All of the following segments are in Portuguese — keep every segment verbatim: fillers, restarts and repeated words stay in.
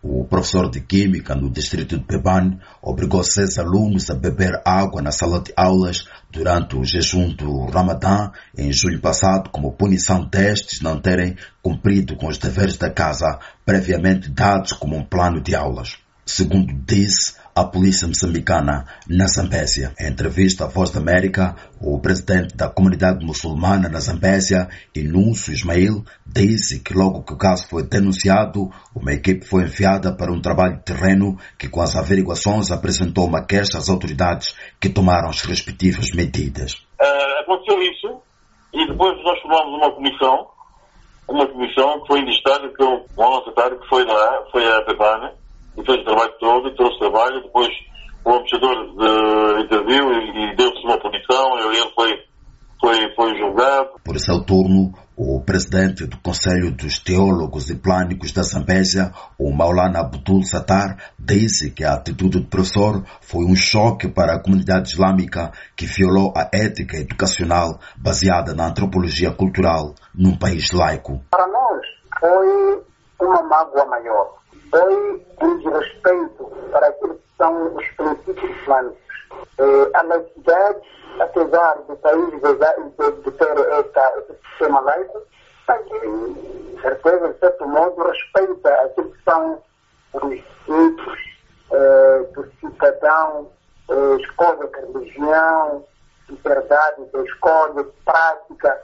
O professor de Química no distrito de Pebane obrigou seis alunos a beber água na sala de aulas durante o jejum do Ramadã em julho passado, como punição destes não terem cumprido com os deveres da casa previamente dados como um plano de aulas. Segundo disse a polícia moçambicana na Zambésia. Em entrevista à Voz da América, o presidente da comunidade muçulmana na Zambésia, Inúcio Ismail, disse que logo que o caso foi denunciado, uma equipe foi enviada para um trabalho de terreno que, com as averiguações, apresentou uma queixa às autoridades que tomaram as respectivas medidas. Uh, aconteceu isso e depois nós formamos uma comissão, uma comissão que foi indistada pelo nosso secretário que foi lá, foi a Pebane, e fez o trabalho todo, e trouxe trabalho, depois o administrador de, interviu e, e deu-se uma punição, e ele foi, foi, foi julgado. Por seu turno, o presidente do Conselho dos Teólogos e Plânicos da Zambésia, o Maulana Abdul Sattar, disse que a atitude do professor foi um choque para a comunidade islâmica que violou a ética educacional baseada na antropologia cultural num país laico. Para nós foi uma mágoa maior. Foi um desrespeito para aquilo que são os princípios islâmicos. Eh, a laicidade, apesar do país de, de, de ter esta, esse sistema laico, mas de certeza, de certo modo, respeita aquilo que são os princípios eh, do cidadão, eh, escolha de religião, liberdade da escolha, prática.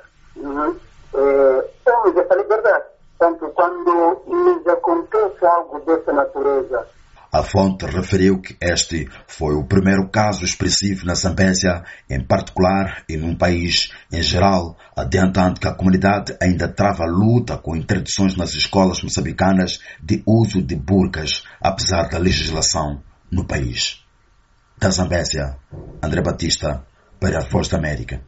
Eh, temos essa liberdade. Portanto, quando nos acontece algo dessa natureza. A fonte referiu que este foi o primeiro caso expressivo na Zambésia, em particular e num país em geral, adiantando que a comunidade ainda trava luta com interdições nas escolas moçambicanas de uso de burcas, apesar da legislação no país. Da Zambésia, André Batista, para a Voz da América.